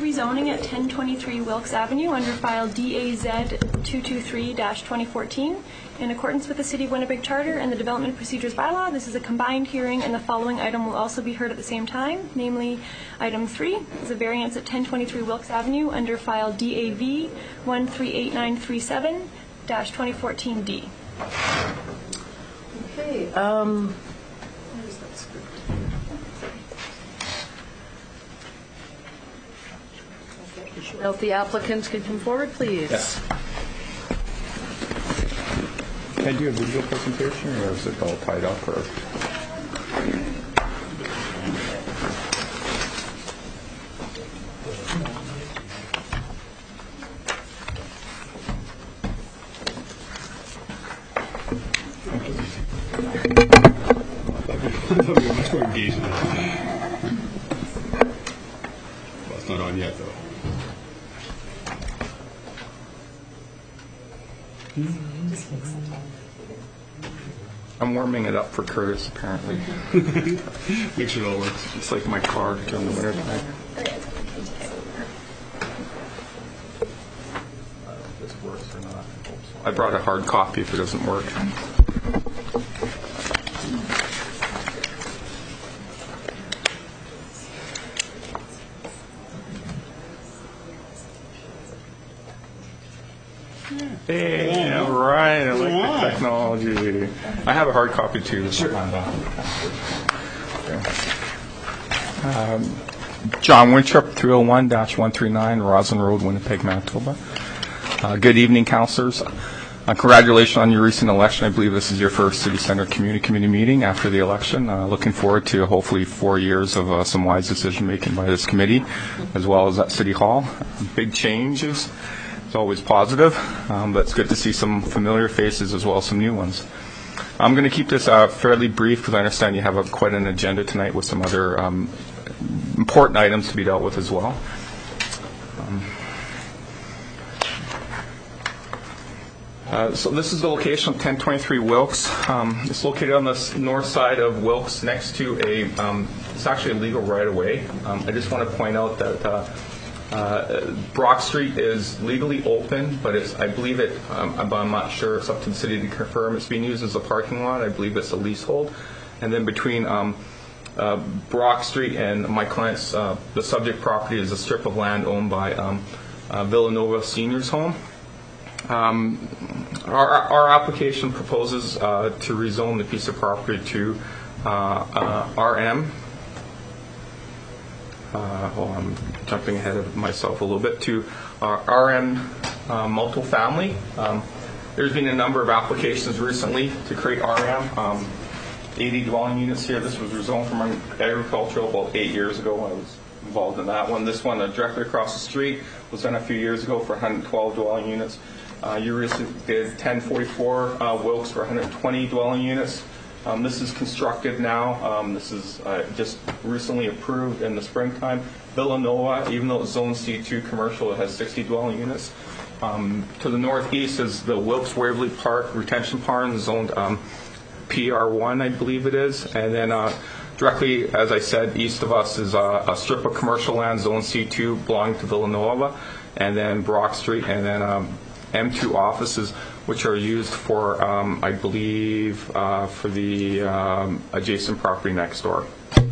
rezoning at 1023 Wilkes Avenue under file DAZ 223-2014. In accordance with the City of Winnipeg Charter and the Development Procedures Bylaw, this is a combined hearing, and the following item will also be heard at the same time, namely item 3 is a variance at 1023 Wilkes Avenue under file DAV 138937-2014D. Okay. Now, if the applicants can come forward, please. Yes. Can I do a video presentation, or is it all tied up? Or? I thought we were much more engaged in that. Well, it's not on yet, though. I'm warming it up for Curtis, apparently. Make sure it all works. It's like my car during the winter time. If this works or not. I brought a hard copy if it doesn't work. Hey, all right. I like the technology. I have a hard copy too. Sure. John Winthrop, 301-139 Roslyn Road, Winnipeg, Manitoba. Good evening, councillors. Congratulations on your recent election. I believe this is your first City Centre Community Committee meeting after the election. Looking forward to hopefully 4 years of some wise decision making by this committee, as well as at City Hall. Big changes. It's always positive, but it's good to see some familiar faces as well as some new ones. I'm going to keep this fairly brief because I understand you have quite an agenda tonight with some other important items to be dealt with as well. So this is the location of 1023 Wilkes. It's located on the north side of Wilkes next to it's actually a legal right-of-way. I just want to point out that Brock Street is legally open, but I believe I'm not sure, it's up to the city to confirm, it's being used as a parking lot. I believe it's a leasehold. And then between Brock Street and my client's, the subject property is a strip of land owned by Villanova Seniors Home. Our application proposes to rezone the piece of property to RM. I'm jumping ahead of myself a little bit, to RM multifamily. There's been a number of applications recently to create RM. 80 dwelling units here. This was rezoned from agricultural about 8 years ago. I was involved in that one. This one directly across the street was done a few years ago for 112 dwelling units. You recently did 1044 Wilkes for 120 dwelling units. This is constructed now. This is just recently approved in the springtime. Villanova, even though it's Zone C2 commercial, it has 60 dwelling units. To the northeast is the Wilkes Waverly Park Retention Pond, zoned PR1, I believe it is. And then directly, as I said, east of us is a strip of commercial land, Zone C2, belonging to Villanova. And then Brock Street, and then M2 offices, which are used for, I believe, for the adjacent property next door.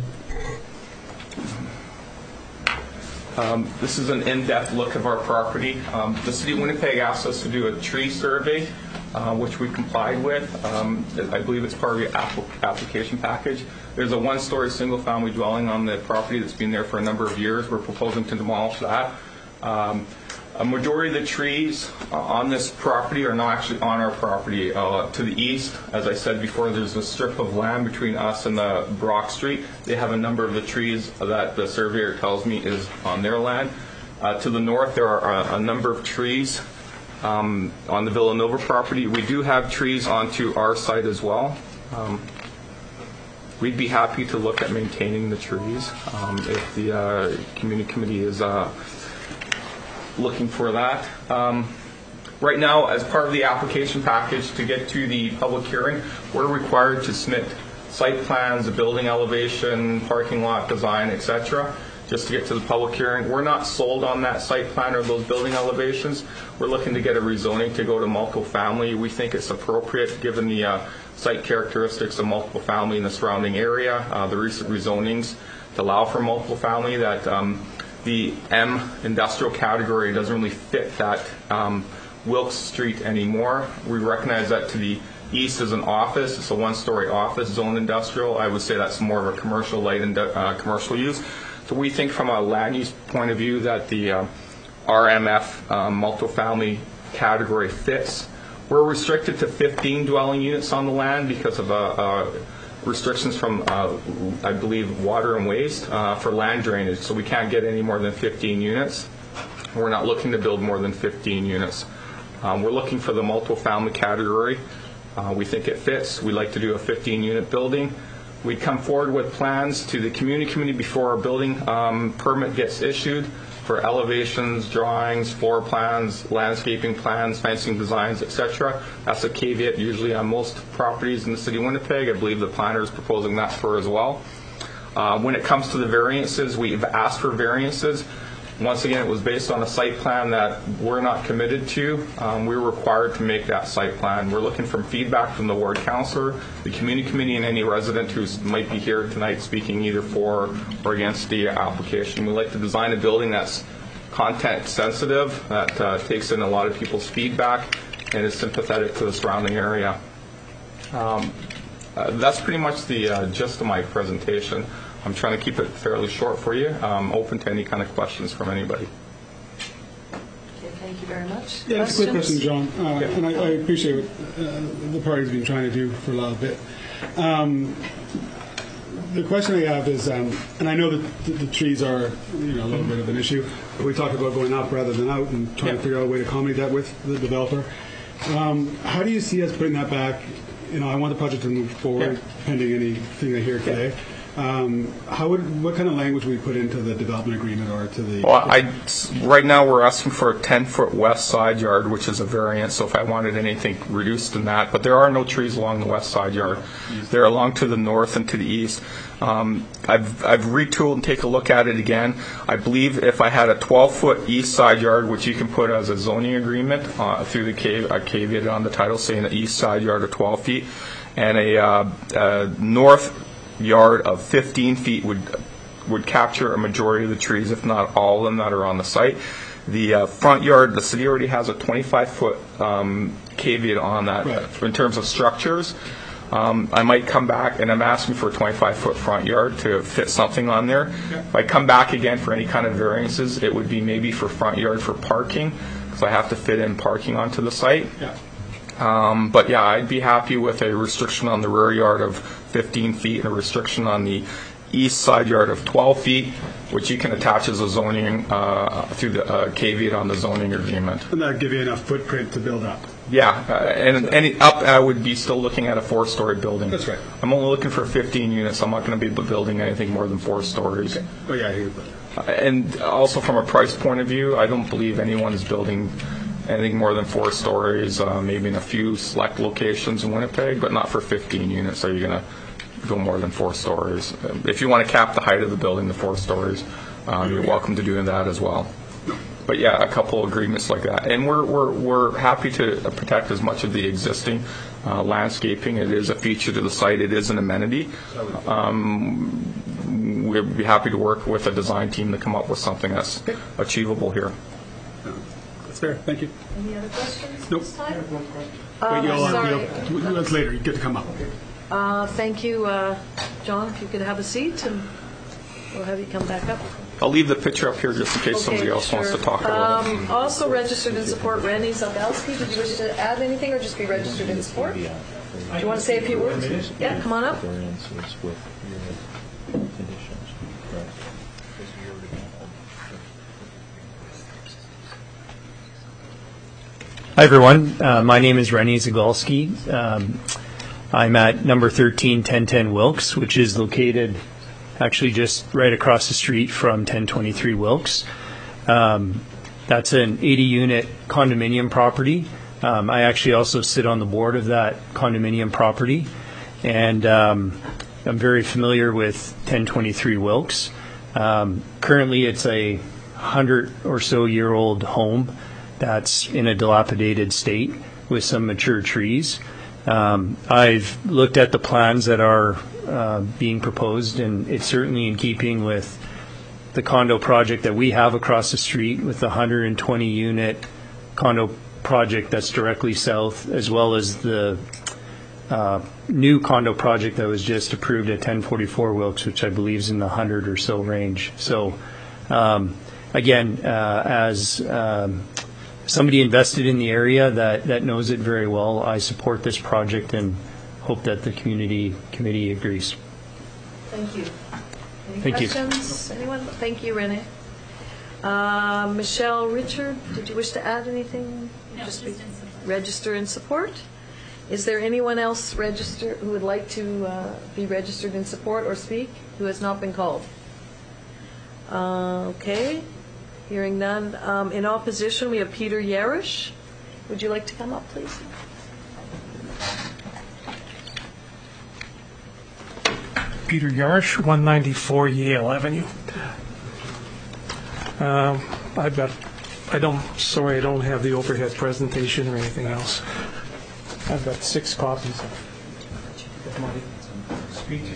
This is an in-depth look of our property. The City of Winnipeg asked us to do a tree survey, which we complied with. I believe it's part of your application package. There's a one-story single-family dwelling on the property that's been there for a number of years. We're proposing to demolish that. A majority of the trees on this property are not actually on our property. To the east, as I said before, there's a strip of land between us and the Brock Street. They have a number of the trees that the surveyor tells me is on their land. To the north, there are a number of trees on the Villanova property. We do have trees onto our site as well. We'd be happy to look at maintaining the trees if the community committee is looking for that. Right now, as part of the application package to get to the public hearing, we're required to submit site plans, a building elevation, parking lot design, etc. just to get to the public hearing. We're not sold on that site plan or those building elevations. We're looking to get a rezoning to go to multiple family. We think it's appropriate given the site characteristics of multiple family in the surrounding area, the recent rezonings to allow for multiple family, that the M industrial category doesn't really fit that Wilkes Street anymore. We recognize that to the east is an office. It's a one-story office zone industrial. I would say that's more of a commercial, light commercial use. So we think from a land use point of view that the RMF multifamily category fits. We're restricted to 15 dwelling units on the land because of restrictions from, I believe, water and waste for land drainage. So we can't get any more than 15 units. We're not looking to build more than 15 units. We're looking for the multifamily category. We think it fits. We'd like to do a 15-unit building. We'd come forward with plans to the community committee before our building permit gets issued for elevations, drawings, floor plans, landscaping plans, fencing designs, etc. That's a caveat usually on most properties in the city of Winnipeg. I believe the planner is proposing that for as well. When it comes to the variances, we've asked for variances. Once again, it was based on a site plan that we're not committed to. We're required to make that site plan. We're looking for feedback from the ward councillor, the community committee, and any resident who might be here tonight speaking either for or against the application. We like to design a building that's content sensitive, that takes in a lot of people's feedback, and is sympathetic to the surrounding area. That's pretty much the gist of my presentation. I'm trying to keep it fairly short for you. I'm open to any kind of questions from anybody. Okay, thank you very much. Yeah, it's a quick question, John. And I appreciate what the party's been trying to do for a little bit. The question I have is, and I know that the trees are a little bit of an issue, but we talked about going up rather than out and trying to figure out a way to accommodate that with the developer. How do you see us putting that back? I want the project to move forward pending anything I hear today. What kind of language would we put into the development agreement or to the... Well, right now we're asking for a 10-foot west side yard, which is a variance, so if I wanted anything reduced in that, but there are no trees along the west side yard. They're along to the north and to the east. I've retooled and take a look at it again. I believe if I had a 12-foot east side yard, which you can put as a zoning agreement through the caveat on the title saying the east side yard of 12 feet, and a north yard of 15 feet would capture a majority of the trees, if not all of them that are on the site. The front yard, the city already has a 25-foot caveat on that. Right. In terms of structures. I might come back, and I'm asking for a 25-foot front yard to fit something on there. Yeah. If I come back again for any kind of variances, it would be maybe for front yard for parking, because I have to fit in parking onto the site. Yeah. But yeah, I'd be happy with a restriction on the rear yard of 15 feet and a restriction on the east side yard of 12 feet, which you can attach as a zoning through the caveat on the zoning agreement. And that would give you enough footprint to build up. Yeah, and any up, I would be still looking at a 4-story building. That's right. I'm only looking for 15 units. I'm not going to be building anything more than 4 stories. Okay. Oh yeah, I hear that. And also from a price point of view, I don't believe anyone is building anything more than 4 stories, maybe in a few select locations in Winnipeg, but not for 15 units. Are you going to go more than 4 stories? If you want to cap the height of the building to 4 stories, you're welcome to doing that as well. But yeah, a couple agreements like that, and we're happy to protect as much of the existing landscaping. It is a feature to the site. It is an amenity. We'd be happy to work with a design team to come up with something that's achievable here. Fair. Thank you. Any other questions Nope. this time? Sorry. That's later. You get to come up. Thank you, John. If you could have a seat, and we'll have you come back up. I'll leave the picture up here just in case somebody else wants to talk about it. Also registered in support, Randy Zabelski. Did you wish to add anything or just be registered in support? Do you want to say a few words? Yeah, come on up. Hi, everyone. My name is Rennie Zagolski. I'm at number 13, 1010 Wilkes, which is located actually just right across the street from 1023 Wilkes. That's an 80-unit condominium property. I actually also sit on the board of that condominium property, and I'm very familiar with 1023 Wilkes. Currently, it's a 100 or so year old home that's in a dilapidated state with some mature trees. I've looked at the plans that are being proposed, and it's certainly in keeping with the condo project that we have across the street, with the 120 unit condo project that's directly south, as well as the new condo project that was just approved at 1044 Wilkes, which I believe is in the 100 or so range. So again, as somebody invested in the area that knows it very well, I support this project and hope that the committee agrees. Thank you. Any Thank you. questions? Anyone? Thank you, Renee. Michelle Richard, did you wish to add anything? No, just in support. Register in support. Is there anyone else register who would like to be registered in support or speak who has not been called? Okay. Hearing none. In opposition, we have Peter Yarish. Would you like to come up, please? Peter Yarish, 194 Yale Avenue. I don't have the overhead presentation or anything else. I've got 6 copies of my speeches.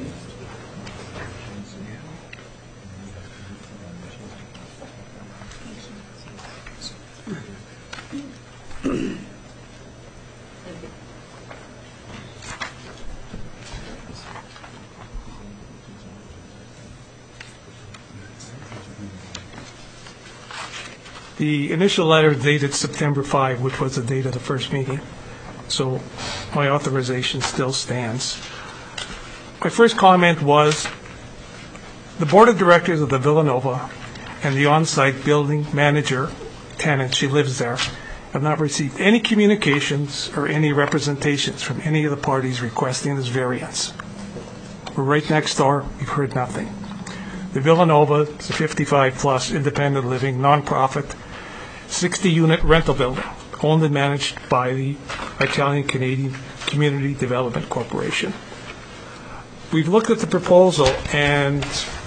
The initial letter dated September 5, which was the date of the first meeting, so my authorization still stands. My first comment was the board of directors of the Villanova and the on-site building manager, tenant, she lives there, have not received any communications or any representations from any of the parties requesting this variance. We're right next door, we've heard nothing. The Villanova is a 55-plus independent living, nonprofit, 60-unit rental building, owned and managed by the Italian-Canadian Community Development Corporation. We've looked at the proposal and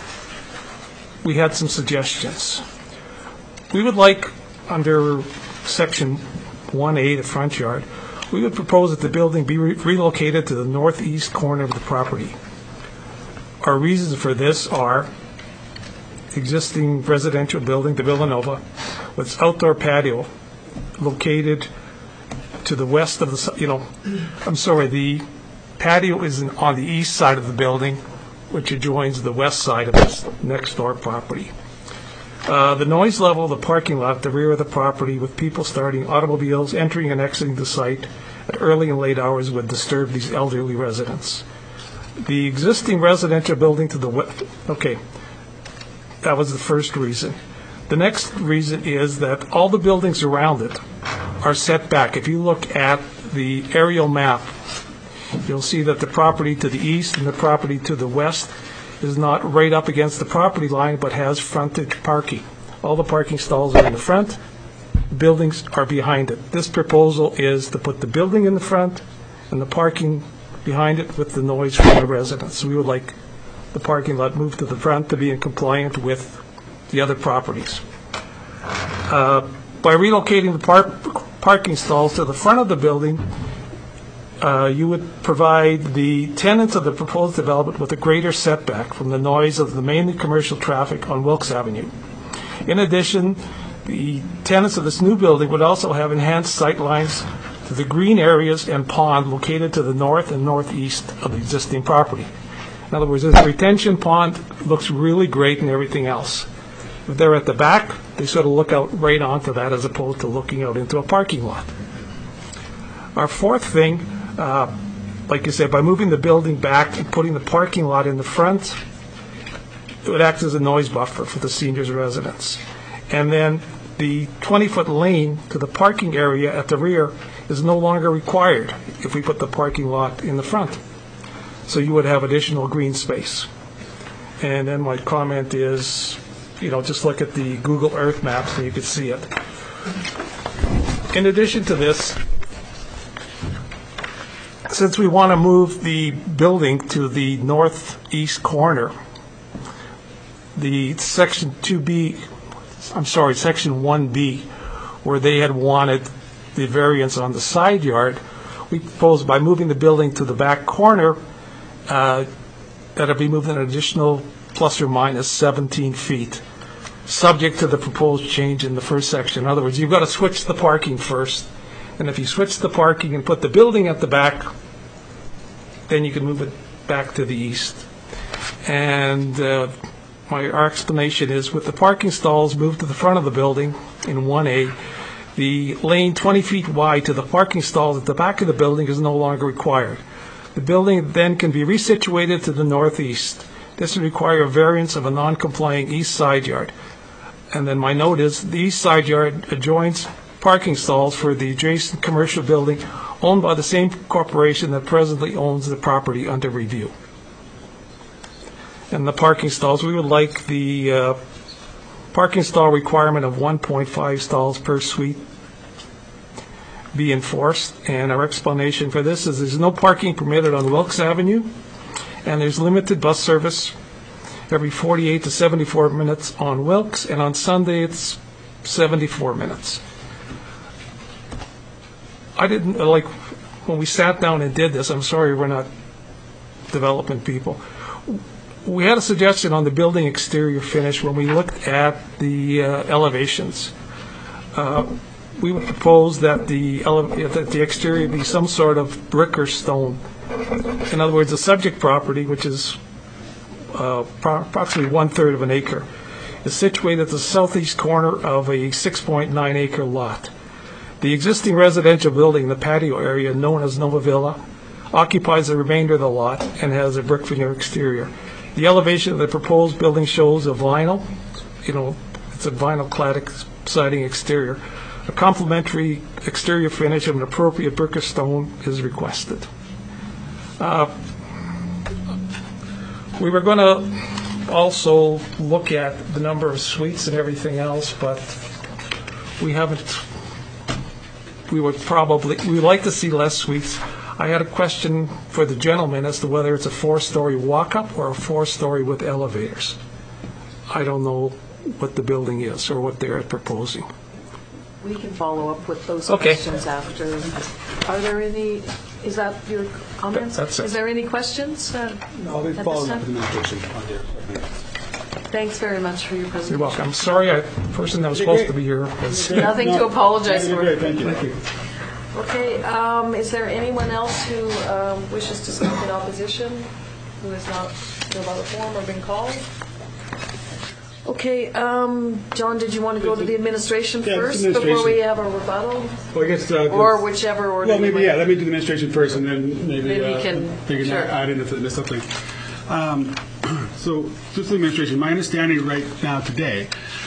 we had some suggestions. We would like, under Section 1A, the front yard, we would propose that the building be relocated to the northeast corner of the property. Our reasons for this are existing residential building, the Villanova, with its outdoor patio located to the west of the, the patio is on the east side of the building, which adjoins the west side of this next door property. The noise level of the parking lot at the rear of the property, with people starting automobiles, entering and exiting the site at early and late hours, would disturb these elderly residents. The existing residential building to the west, okay, that was the first reason. The next reason is that all the buildings around it are set back. If you look at the aerial map, you'll see that the property to the east and the property to the west is not right up against the property line, but has frontage parking. All the parking stalls are in the front, the buildings are behind it. This proposal is to put the building in the front and the parking behind it with the noise from the residents. We would like the parking lot moved to the front to be in compliance with the other properties. By relocating the parking stalls to the front of the building, you would provide the tenants of the proposed development with a greater setback from the noise of the mainly commercial traffic on Wilkes Avenue. In addition, the tenants of this new building would also have enhanced sight lines to the green areas and pond located to the north and northeast of the existing property. In other words, this retention pond looks really great and everything else. If they're at the back, they sort of look out right onto that as opposed to looking out into a parking lot. Our fourth thing, like I said, by moving the building back and putting the parking lot in the front, it would act as a noise buffer for the seniors' residents. And then the 20-foot lane to the parking area at the rear is no longer required if we put the parking lot in the front. So you would have additional green space. And then my comment is, just look at the Google Earth maps and you can see it. In addition to this, since we want to move the building to the northeast corner, the Section 1B, where they had wanted the variance on the side yard, we proposed by moving the building to the back corner, that it be moved an additional plus or minus 17 feet, subject to the proposed change in the first section. In other words, you've got to switch the parking first, and if you switch the parking and put the building at the back, then you can move it back to the east. And our explanation is, with the parking stalls moved to the front of the building in 1A, the lane 20 feet wide to the parking stalls at the back of the building is no longer required. The building then can be resituated to the northeast. This would require a variance of a non-complying east side yard. And then my note is, the east side yard adjoins parking stalls for the adjacent commercial building owned by the same corporation that presently owns the property under review. And the parking stalls, we would like the parking stall requirement of 1.5 stalls per suite be enforced. And our explanation for this is, there's no parking permitted on Wilkes Avenue, and there's limited bus service every 48 to 74 minutes on Wilkes, and on Sunday it's 74 minutes. I didn't, like, when we sat down and did this, I'm sorry we're not development people, we had a suggestion on the building exterior finish when we looked at the elevations. We would propose that the exterior be some sort of brick or stone. In other words, the subject property, which is approximately 1/3 of an acre, is situated at the southeast corner of a 6.9 acre lot. The existing residential building in the patio area, known as Nova Villa, occupies the remainder of the lot and has a brick veneer exterior. The elevation of the proposed building shows a vinyl, it's a vinyl clad siding exterior. A complementary exterior finish of an appropriate brick or stone is requested. We were going to also look at the number of suites and everything else, but we haven't. We would like to see less suites. I had a question for the gentleman as to whether it's a 4-story walk-up or a 4-story with elevators. I don't know what the building is or what they're proposing. We can follow up with those Okay. questions after. Are there any, is that your comments? That's it. Is there any questions? I'll be At following this up with administration on there. Thanks very much for your You're presentation. welcome. I'm sorry, the person that was supposed to be here was... Nothing to apologize You're for. great, thank you. Okay, is there anyone else who wishes to speak in opposition, who has not filled out a form or been called? Okay, John, did you want to go to the administration Yeah, first administration. before we have a rebuttal? Well, I guess, Or whichever order well, you maybe, want. let me do the administration first, and then maybe Then we can- we sure. add in if I missed something. So, just the administration, my understanding right now today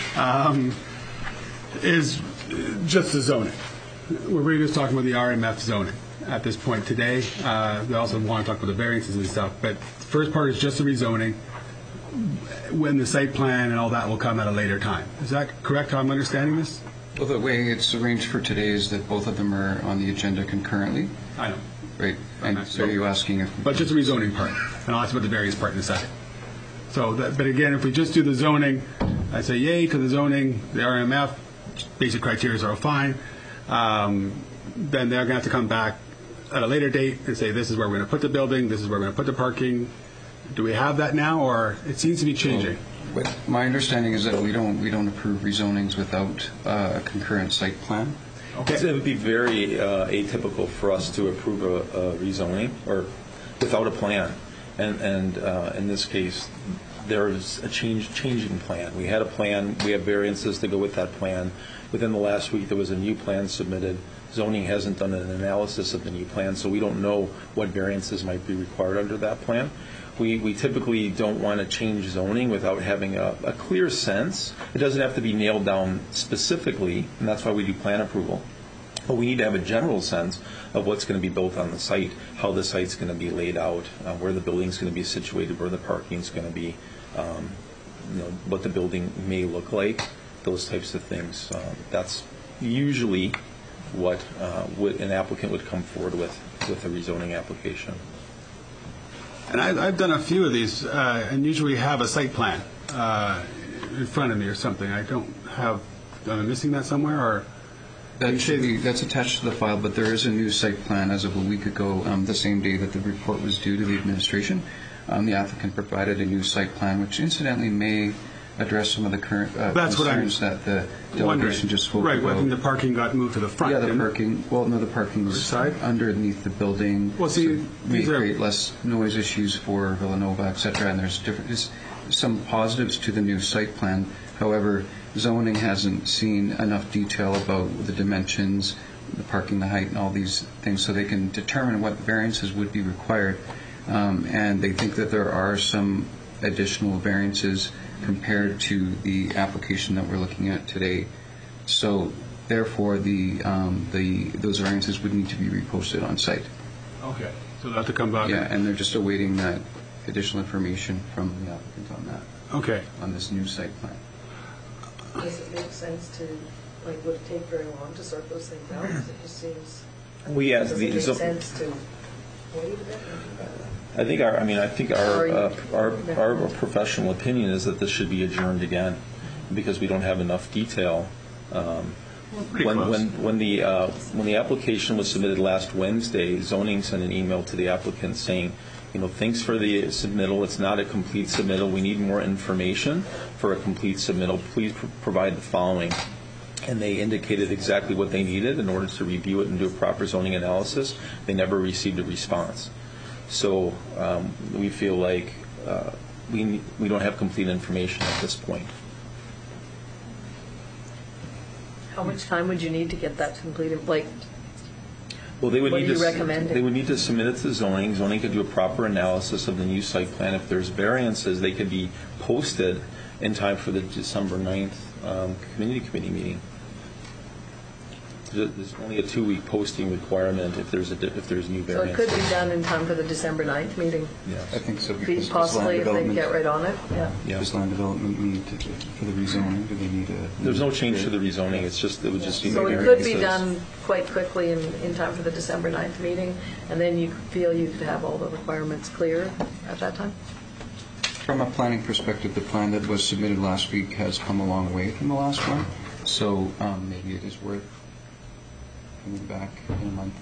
is just the zoning. We're really just talking about the RMF zoning at this point today. We also want to talk about the variances and stuff, but the first part is just the rezoning, when the site plan and all that will come at a later time. Is that correct, how I'm understanding this? Well, the way it's arranged for today is that both of them are on the agenda concurrently, I know. right? And so are you asking if... But just the rezoning part, and I'll ask about the variance part in a second. So, but again, if we just do the zoning, I say yay to the zoning, the RMF, basic criteria are fine, then they're going to have to come back at a later date and say, this is where we're going to put the building, this is where we're going to put the parking. Do we have that now, or it seems to be changing? But my understanding is that we don't approve rezonings without a concurrent site plan. Okay. It would be very atypical for us to approve a rezoning or without a plan. And in this case, there is a changing plan. We had a plan. We have variances to go with that plan. Within the last week, there was a new plan submitted. Zoning hasn't done an analysis of the new plan, so we don't know what variances might be required under that plan. We typically don't want to change zoning without having a clear sense. It doesn't have to be nailed down specifically, and that's why we do plan approval. But we need to have a general sense of what's going to be built on the site, how the site's going to be laid out, where the building's going to be situated, where the parking's going to be, what the building may look like, those types of things. That's usually what an applicant would come forward with a rezoning application. And I've done a few of these, and usually have a site plan in front of me or something. I don't have. Am I missing that somewhere? Or That's attached to the file, but there is a new site plan as of a week ago, the same day that the report was due to the administration. The applicant provided a new site plan, which incidentally may address some of the current concerns that the delegation just spoke right, about. Right, I think the parking got moved to the front. Yeah, the didn't it? parking. Well, no, the parking was Side? underneath the building. Well, see, so may these are- create less noise issues for Villanova, et cetera. And there's some positives to the new site plan. However, zoning hasn't seen enough detail about the dimensions, the parking, the height, and all these things, so they can determine what variances would be required. And they think that there are some additional variances compared to the application that we're looking at today. So, therefore, those variances would need to be reposted on site. Okay, so they'll have to come back. Yeah, and they're just awaiting that additional information from the applicant on that, Okay. on this new site plan. Does it make sense to, like, would it take very long to sort those things out? It just seems, We asked does it make the, sense to wait a bit? I think our professional opinion is that this should be adjourned again because we don't have enough detail. When the application was submitted last Wednesday, zoning sent an email to the applicant saying, thanks for the submittal. It's not a complete submittal. We need more information for a complete submittal. Please provide the following. And they indicated exactly what they needed in order to review it and do a proper zoning analysis. They never received a response. So we feel like we don't have complete information at this point. How much time would you need to get that completed? Like, Well, they would What need are you to recommending? they would need to submit it to zoning. Zoning could do a proper analysis of the new site plan. If there's variances, they could be posted in time for the December 9th committee meeting. There's only a 2-week posting requirement if there's new so it variances. could be done in time for the December 9th meeting? Yes. I think so. Be Because possibly if they can get right on it? Yeah. Yeah. Does land development need for the rezoning? Do they need a? There's no change to the rezoning. It would just be So it variances. could be done quite quickly in time for the December 9th meeting, and then you feel you could have all the requirements clear at that time? From a planning perspective, the plan that was submitted last week has come a long way from the last one. So maybe it is worth coming back in a month.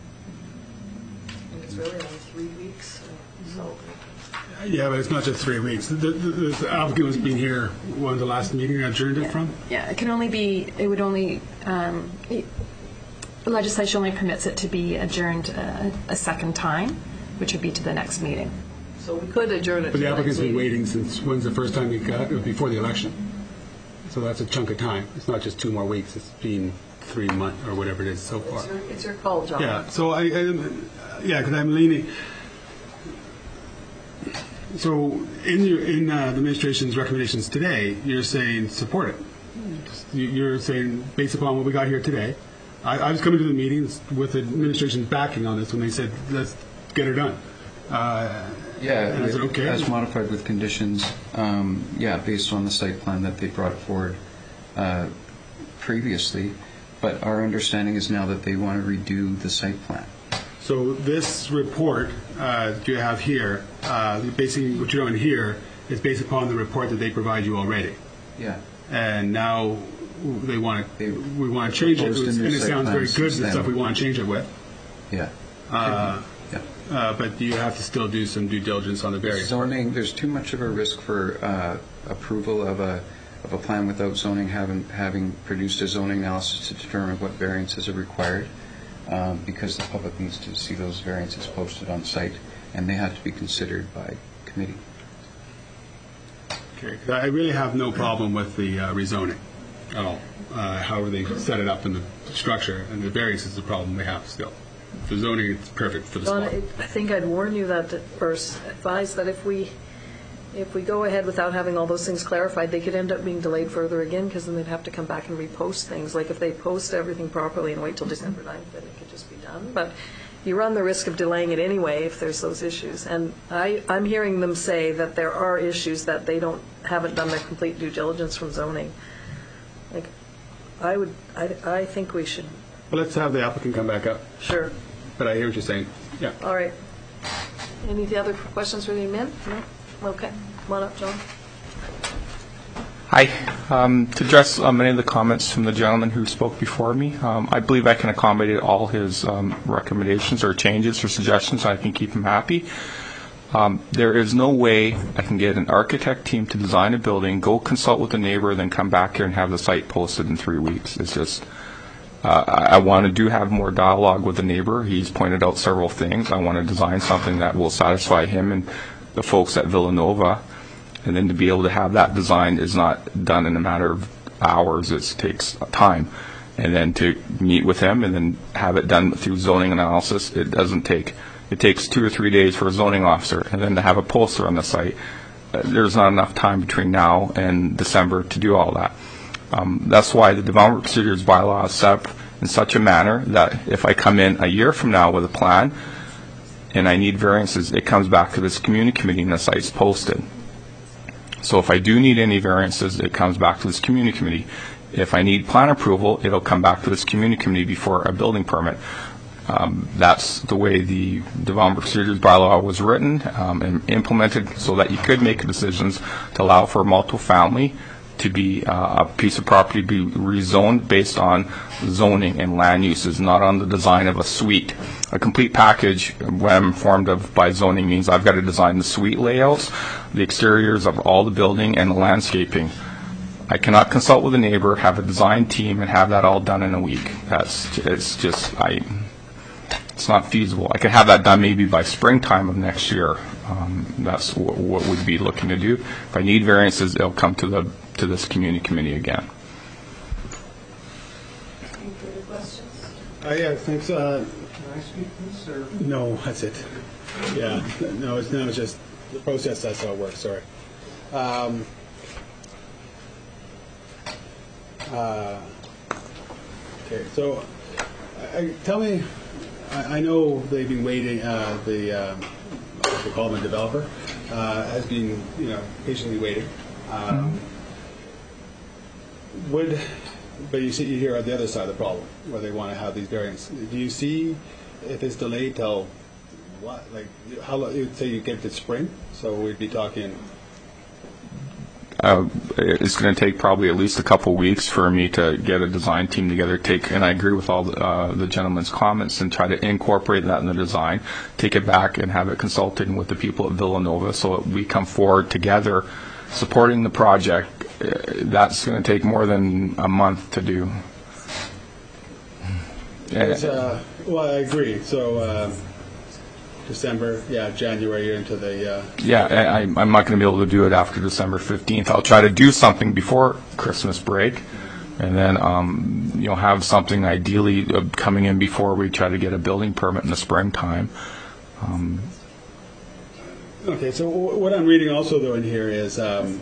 It's really only 3 weeks, so. Yeah, but it's not just 3 weeks. The applicant was being here, when the last meeting I adjourned it from? Yeah, it would only, legislation only permits it to be adjourned a second time, which would be to the next meeting. So we could adjourn it. But to the applicant's next been meeting. waiting since, when's the first time he got it? Before the election. So that's a chunk of time. It's not just 2 more weeks. It's been 3 months or whatever it is so far. It's your call, John. Yeah, so because I'm leaning. So in the administration's recommendations today, you're saying support it. You're saying based upon what we got here today. I was coming to the meetings with the administration backing on this when they said let's get her done. Yeah, and I said, okay. as modified with conditions, based on the site plan that they brought forward previously. But our understanding is now that they want to redo the site plan. So this report that you have here, basically what you're doing here is based upon the report that they provide you already. Yeah. And now we want to change it, proposed a new and it site sounds plan very good, since the then. stuff we want to change it with. Yeah. But you have to still do some due diligence on the various. Zoning, there's too much of a risk for approval of a plan without zoning having produced a zoning analysis to determine what variances are required, because the public needs to see those variances posted on site, and they have to be considered by committee. Okay. I really have no problem with the rezoning at all. However they set it up in the structure, and the variance is the problem they have still. The zoning is perfect for the John, spot. I think I'd warn you that first, advise that if we go ahead without having all those things clarified, they could end up being delayed further again, because then they'd have to come back and repost things. Like if they post everything properly and wait till December 9th, then it could just be done. But you run the risk of delaying it anyway if there's those issues. And I'm hearing them say that there are issues that they haven't done their complete due diligence from zoning. Like, I think we should. Well, let's have the applicant come back up. Sure. But I hear what you're saying. Yeah. All right. Any other questions for the men? No? Okay. Come on up, John. Hi. To address many of the comments from the gentleman who spoke before me, I believe I can accommodate all his recommendations or changes or suggestions. I can keep him happy. There is no way I can get an architect team to design a building, go consult with the neighbor, then come back here and have the site posted in 3 weeks. It's just, I want to have more dialogue with the neighbor. He's pointed out several things. I want to design something that will satisfy him and the folks at Villanova. And then to be able to have that design is not done in a matter of hours. It takes time. And then to meet with him and then have it done through zoning analysis, it doesn't take. It takes 2 or 3 days for a zoning officer. And then to have a poster on the site, there's not enough time between now and December to do all that. That's why the Development Procedures Bylaw is set up in such a manner that if I come in a year from now with a plan and I need variances, it comes back to this community committee and the site's posted. So if I do need any variances, it comes back to this community committee. If I need plan approval, it'll come back to this community committee before a building permit. That's the way the Development Procedures Bylaw was written and implemented so that you could make decisions to allow for multifamily to be a piece of property be rezoned based on zoning and land uses, not on the design of a suite. A complete package, when I'm informed of by zoning, means I've got to design the suite layouts, the exteriors of all the building, and the landscaping. I cannot consult with a neighbor, have a design team, and have that all done in a week. It's not feasible. I could have that done maybe by springtime of next year. That's what we'd be looking to do. If I need variances, they'll come to this community committee again. Any further questions? Yeah, thanks. Can I speak this, or? No, that's it. Yeah, no, it's just the process. That's how it works. Sorry. Okay, so tell me. I know they've been waiting. They call them a developer has been, patiently waiting. But you hear on the other side of the problem where they want to have these variants. Do you see if it's delayed till what? Like how long? You'd say you get to spring, so we'd be talking. It's going to take probably at least a couple weeks for me to get a design team together, and I agree with all the gentleman's comments, and try to incorporate that in the design, take it back and have it consulted with the people at Villanova so that we come forward together supporting the project. That's going to take more than a month to do. Well, I agree. So December, January into the... I'm not going to be able to do it after December 15th. I'll try to do something before Christmas break, and then have something ideally coming in before we try to get a building permit in the springtime. Okay, so what I'm reading also, though, in here is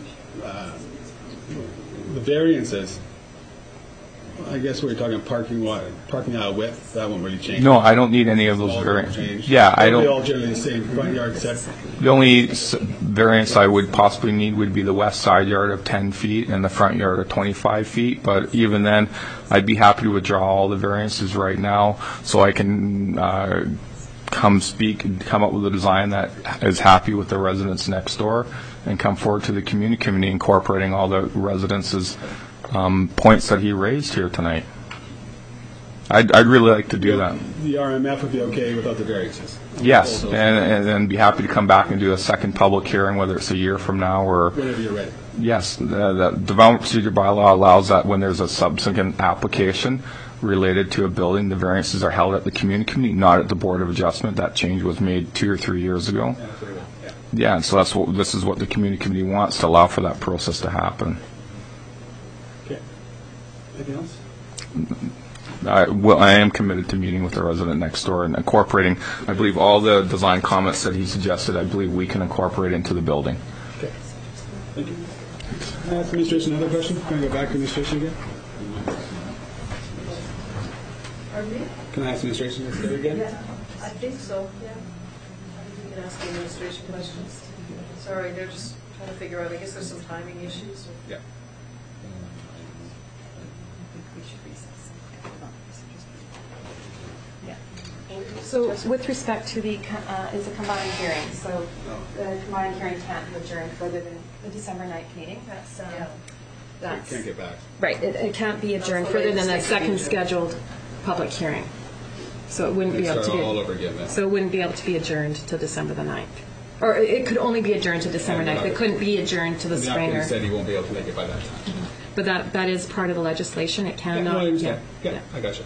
the variances. I guess we're talking parking aisle width. That won't really change. No, I don't need any of those variances. Yeah, I don't. They're all generally the same front yard set. The only variance I would possibly need would be the west side yard of 10 feet and the front yard of 25 feet. But even then, I'd be happy to withdraw all the variances right now so I can come up with a design that is happy with the residents next door and come forward to the community committee incorporating all the residents' points that he raised here tonight. I'd really like to do that. The RMF would be okay without the variances? Yes, and then be happy to come back and do a second public hearing, whether it's a year from now or... Whenever you're ready. Yes, the Development Procedure Bylaw allows that when there's a subsequent application related to a building, the variances are held at the community committee, not at the Board of Adjustment. That change was made 2 or 3 years ago. Yeah, and so this is what the community committee wants, to allow for that process to happen. Okay. Anything else? I am committed to meeting with the resident next door and incorporating, I believe, all the design comments that he suggested, I believe we can incorporate into the building. Okay. Thank you. Can I ask administration another question? Can I go back to administration again? Pardon me? Can I ask administration this again? Yeah, I think so, yeah. I think you can ask the administration questions. Sorry, they're just trying to figure out, I guess there's some timing issues. Yeah. So with respect to it's a combined hearing, so the combined hearing can't be adjourned further than the December 9th meeting. That's That's Can't get back. right. It can't be adjourned That's the way further than the it's second stated. scheduled public hearing. So it wouldn't be able to Start be all over again then. So it wouldn't be able to be adjourned to December the 9th. Or it could only be adjourned to December 9th. It couldn't be adjourned to the The spring. applicant Or, said he won't be able to make it by that time. but that is part of the legislation. It Yeah, cannot. no, I understand. yeah. Yeah, I gotcha.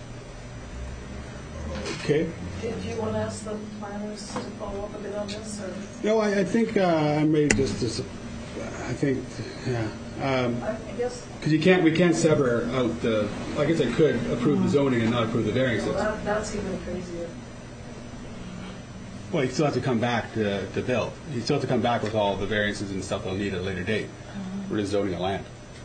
Okay. Do you want to ask the planners to follow up a bit on this, or? No, I think I may just I think, yeah. I guess, Because we can't sever out the, I guess I could approve the zoning and not approve the variances. well, that's even crazier. Well, you still have to come back to build. You still have to come back with all the variances and stuff they'll need at a later date. We're just zoning a land.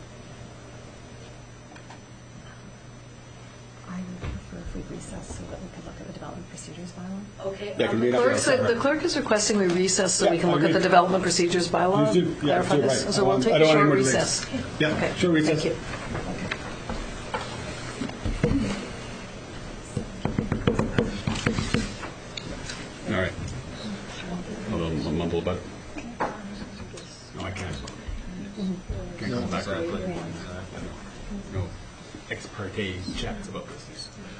I would prefer if we recess so that we could look at the development procedures bylaw. Okay. Yeah, can we not Clerk be said- separate? The clerk is requesting we recess so we Yeah, can I look at the agree. development procedures bylaw. You did- yeah, clarify you're this. right. So we'll take I a don't want short any more delays. recess. Yeah, Okay. short recess. Thank you. All right. Hold on, I'll mumble about it. No, I can't. Can't go back. No ex parte chats about this.